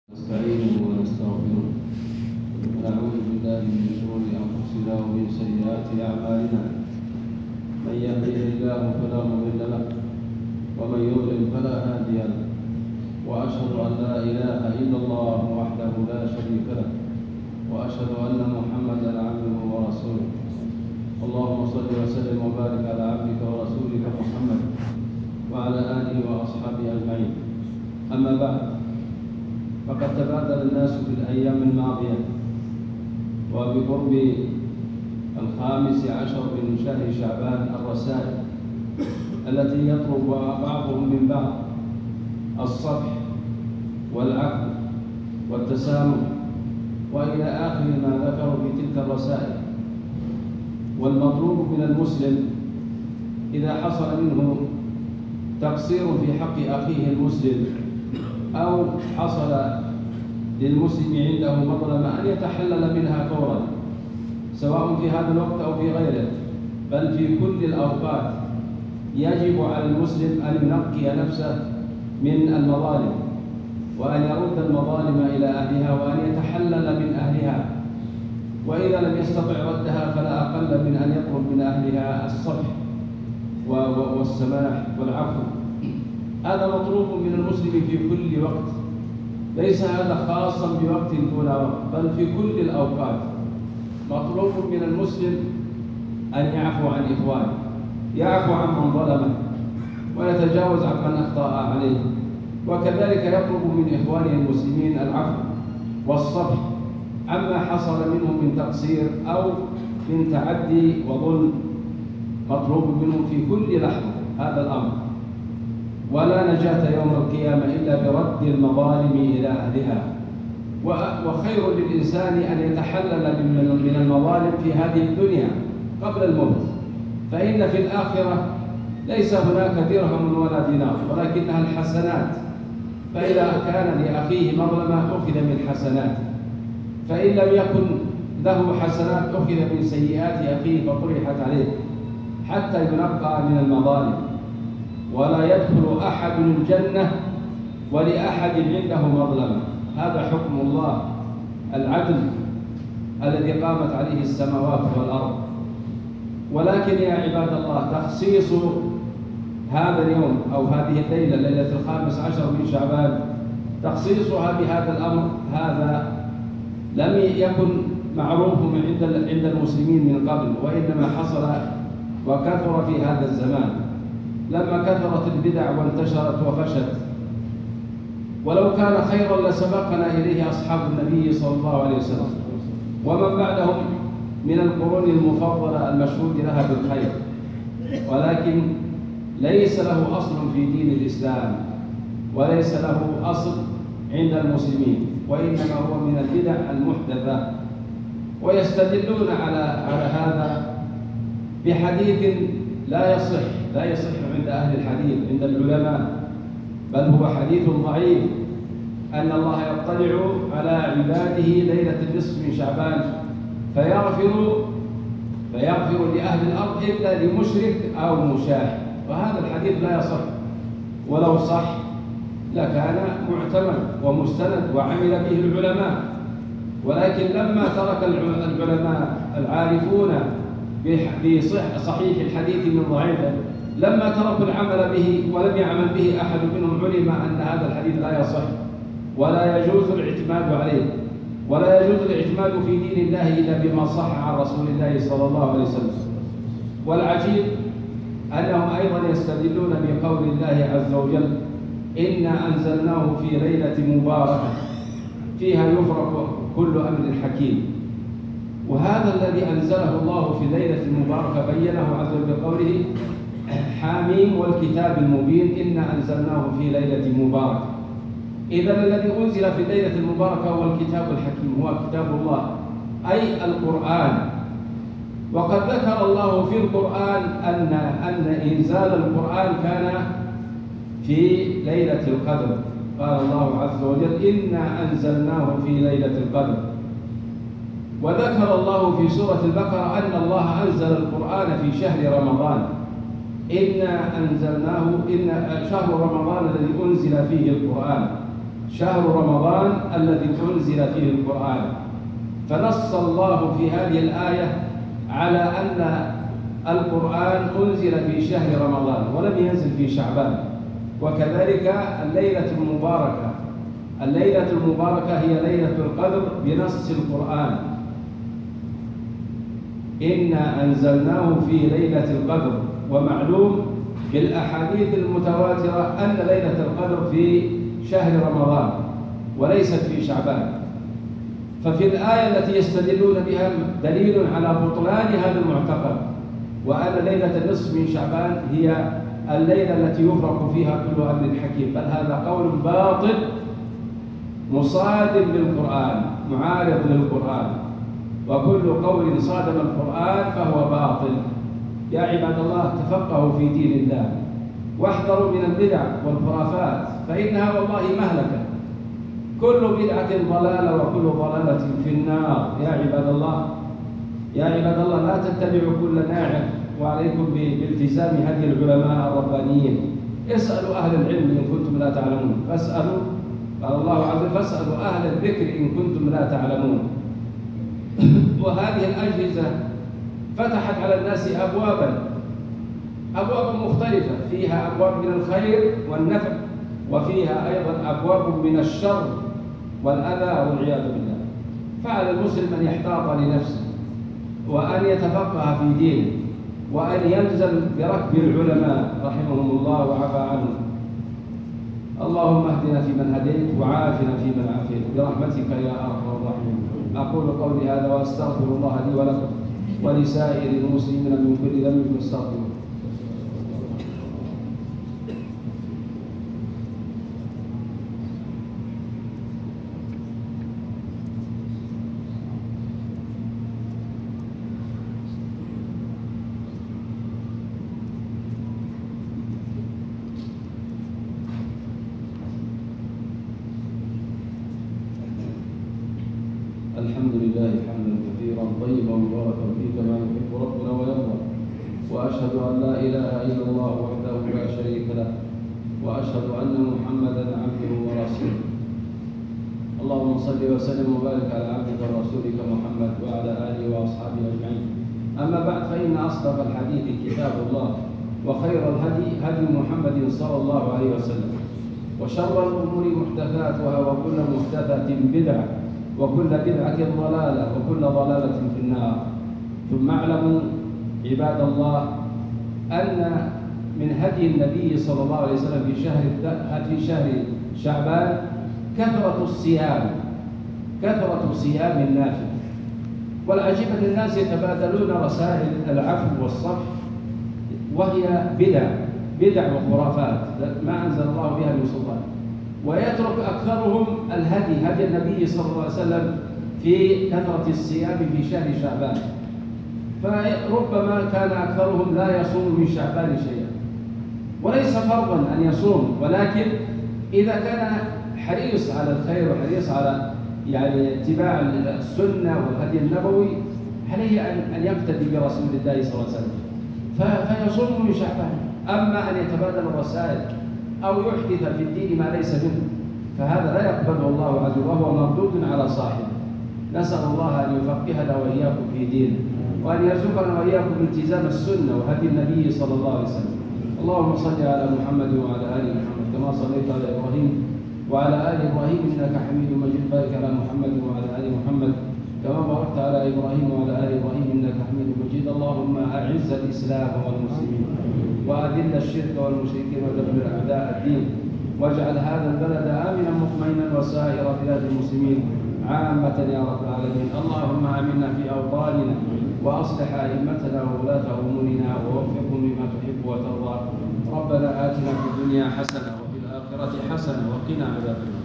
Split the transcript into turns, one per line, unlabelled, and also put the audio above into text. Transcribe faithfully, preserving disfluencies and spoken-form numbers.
نستعينه ونستغفره ونعوذ بالله من شرور انفسنا ومن سيئات اعمالنا. من يهده الله فلا مضل له ومن يضلل فلا هادي له، واشهد ان لا اله الا الله وحده لا شريك له، واشهد ان محمدا عبده ورسوله. اللهم صل وسلم وبارك على عبدك ورسولك محمد وعلى اله واصحابه اجمعين. اما بعد، فقد تبادل الناس في الأيام الماضية وبقرب الخامس عشر من شهر شعبان الرسائل التي يطلب بعضهم من بعض الصفح والعفو والتسامح وإلى آخر ما ذكروا في تلك الرسائل. والمطلوب من المسلم إذا حصل منه تقصير في حق أخيه المسلم أو حصل للمسلم عنده مظلمة أن يتحلل منها فورا، سواء في هذا الوقت أو في غيره، بل في كل الأوقات يجب على المسلم أن ينقي نفسه من المظالم، وأن يرد المظالم إلى أهلها، وأن يتحلل من أهلها، وإذا لم يستطع ردها فلا أقل من أن يطلب من أهلها الصفح والسماح والعفو. هذا مطلوب من المسلم في كل وقت، ليس هذا خاصا بوقت دون وقت، بل في كل الأوقات مطلوب من المسلم أن يعفو عن إخوانه، يعفو عن من ظلمه ويتجاوز عن من أخطأ عليه، وكذلك يطلب من إخوانه المسلمين العفو والصفح عما حصل منهم من تقصير أو من تعدي وظلم. مطلوب منهم في كل لحظة هذا الأمر، ولا نجاة يوم القيامة إلا برد المظالم إلى أهلها. وخير للإنسان أن يتحلل من المظالم في هذه الدنيا قبل الموت، فإن في الآخرة ليس هناك درهم ولا دينار ولكنها الحسنات، فإذا كان لأخيه مظلمة أخذ من حسناته، فإن لم يكن له حسنات أخذ من سيئات أخيه فطرحت عليه حتى ينقى من المظالم. ولا يدخل أحد الجنة ولأحد عنده مظلمة، هذا حكم الله العدل الذي قامت عليه السماوات والأرض. ولكن يا عباد الله، تخصيص هذا اليوم أو هذه الليلة، ليلة الخامس عشر من شعبان، تخصيصها بهذا الأمر هذا لم يكن معروف عند المسلمين من قبل، وإنما حصل وكثر في هذا الزمان لما كثرت البدع وانتشرت وفشت. ولو كان خيرا لسبقنا إليه أصحاب النبي صلى الله عليه وسلم ومن بعدهم من القرون المفضلة المشهود لها بالخير، ولكن ليس له أصل في دين الإسلام وليس له أصل عند المسلمين، وإنما هو من البدع المحدثة. ويستدلون على على هذا بحديث لا يصح لا يصح عند أهل الحديث عند العلماء، بل هو حديث ضعيف، أن الله يطلع على عباده ليلة النصف من شعبان فيغفر فيغفر لأهل الأرض إلا لمشرك أو مشاح، وهذا الحديث لا يصح، ولو صح لكان معتمد ومستند وعمل به العلماء. ولكن لما ترك العلماء العارفون بصحيح الحديث من ضعيفه، لما تركوا العمل به ولم يعمل به أحد منهم، علم أن هذا الحديث لا يصح ولا يجوز الاعتماد عليه، ولا يجوز الاعتماد في دين الله إلا بما صح عن رسول الله صلى الله عليه وسلم. والعجيب أنهم أيضا يستدلون بقول الله عز وجل: إنا أنزلناه في ليلة مباركة فيها يفرق كل أمر حكيم. وهذا الذي أنزله الله في ليلة مباركة بينه عز وجل بقوله: حاميم والكتاب المبين إنا أنزلناه في ليلة مباركة. إذن الذي أنزل في الليلة المباركة هو الكتاب الحكيم، هو كتاب الله أي القرآن. وقد ذكر الله في القرآن أن أن إنزال القرآن كان في ليلة القدر، قال الله عز وجل: إنا أنزلناه في ليلة القدر. وذكر الله في سورة البقرة أن الله أنزل القرآن في شهر رمضان، إنا أنزلناه إن شهر رمضان الذي أنزل فيه القرآن. شهر رمضان الذي أنزل فيه القرآن. فنص الله في هذه الآية على أن القرآن أنزل في شهر رمضان ولم ينزل في شعبان. وكذلك الليلة المباركة الليلة المباركة هي ليلة القدر بنص القرآن: إنا أنزلناه في ليلة القدر. ومعلوم بالأحاديث المتواترة أن ليلة القدر في شهر رمضان وليست في شعبان. ففي الآية التي يستدلون بها دليل على بطلان هذا المعتقد، وأن ليلة النصف من شعبان هي الليلة التي يفرق فيها كل أمر حكيم. بل هذا قول باطل مصادم للقرآن، معارض للقرآن، وكل قول صادم القرآن فهو باطل. يا عباد الله، تفقهوا في دين الله واحذروا من البدع والخرافات، فإنها والله مهلكة. كل بدعة ضلالة وكل ضلالة في النار. يا عباد الله يا عباد الله لا تتبعوا كل ناعم، وعليكم بالتزام هدي العلماء الربانيين. اسألوا أهل العلم إن كنتم لا تعلمون، فاسألوا قال الله عز وجل: فاسألوا أهل الذكر إن كنتم لا تعلمون. وهذه الأجهزة فتحت على الناس أبوابا أبوابا مختلفة، فيها أبواب من الخير والنفع، وفيها أيضا أبواب من الشر والأذى والعياذ بالله. فعلى المسلم أن يحتاط لنفسه، وأن يتفقه في دينه، وأن يلزم بركب العلماء رحمهم الله وعفى عنهم. اللهم اهدنا فيمن هديت وعافنا فيمن عافيت برحمتك يا أرحم الراحمين. أقول قولي هذا وأستغفر الله لي ولكم ولسائر المسلمين من كل ذنب فاستغفروه. الحمد لله حمدا كثيرا طيبا مباركا فيه كما يحب ربنا ويرضى، واشهد ان لا اله الا الله وحده لا شريك له، واشهد ان محمدا عبده ورسوله. اللهم صل وسلم وبارك على عبدك ورسولك محمد وعلى اله واصحابه اجمعين. اما بعد، فان اصدق الحديث كتاب الله، وخير الهدي هدي محمد صلى الله عليه وسلم، وشر الامور محدثاتها، وكل محدثه بدعه، وكل بدعة ضلالة، وكل ضلالة في النار. ثم اعلموا عباد الله أن من هدي النبي صلى الله عليه وسلم في شهر في شهر شعبان كثرة الصيام كثرة صيام النافل. والعجيب أن الناس يتبادلون رسائل العفو والصفح، وهي بدع بدع وخرافات ما أنزل الله بها من سلطان، ويترك أكثرهم الهدي هدي النبي صلى الله عليه وسلم في كثرة الصيام في شهر شعبان. فربما كان أكثرهم لا يصوم من شعبان شيئا، وليس فرضا أن يصوم، ولكن إذا كان حريص على الخير وحريص على يعني اتباع السنة والهدي النبوي، عليه أن يقتدي برسول الله صلى الله عليه وسلم فيصوم من شعبان. أما أن يتبادل الرسائل أو يحدث في الدين ما ليس منه، فهذا لا يقبله الله عز وجل، وهو مردود على صاحبه. نسأل الله أن يفقهنا وإياكم في دينه، وأن يرزقنا وإياكم التزام السنة وهدي النبي صلى الله عليه وسلم. اللهم صل على محمد وعلى آل محمد كما صليت على إبراهيم وعلى آل إبراهيم إنك حميد مجيد. بارك على محمد وعلى آل محمد كما باركت على إبراهيم وعلى آل إبراهيم إنك حميد مجيد. اللهم أعز الإسلام والمسلمين، وأذل الشرك والمشركين، ودمر أعداء الدين، واجعل هذا البلد آمنا مطمئنا وسائر بلاد المسلمين عامة يا رب العالمين. اللهم آمنا في أوطاننا، وأصلح أئمتنا وولاة أمورنا، ووفقهم لما تحب وترضى. ربنا آتنا في الدنيا حسنة وفي الآخرة حسنة وقنا عذاب النار.